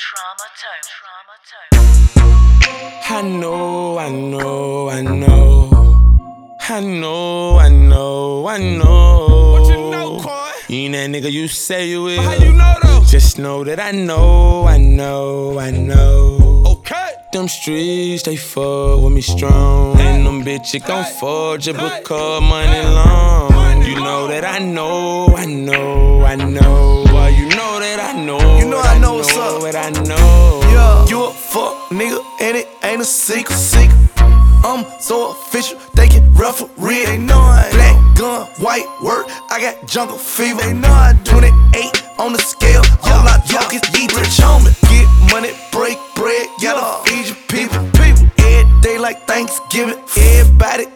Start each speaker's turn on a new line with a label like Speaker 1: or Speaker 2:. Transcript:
Speaker 1: Trauma Tone.
Speaker 2: I know. What you know, Coy? You ain't that nigga you say you is.
Speaker 3: How you know though?
Speaker 2: Just know that I know.
Speaker 3: Okay.
Speaker 2: Them streets, they fuck with me strong. And them bitches gon' forge it because money long. You know that I know. Well, you know that I know.
Speaker 4: You know I know what's up.
Speaker 2: What I know.
Speaker 4: Yeah, you a fuck nigga and it ain't a secret. I'm so official, they can referee. They know I black gun, white work, I got jungle fever. They know I 28 on the scale, all I talk is eat rich on me. Get money, break bread, gotta feed your people. Every day like Thanksgiving, everybody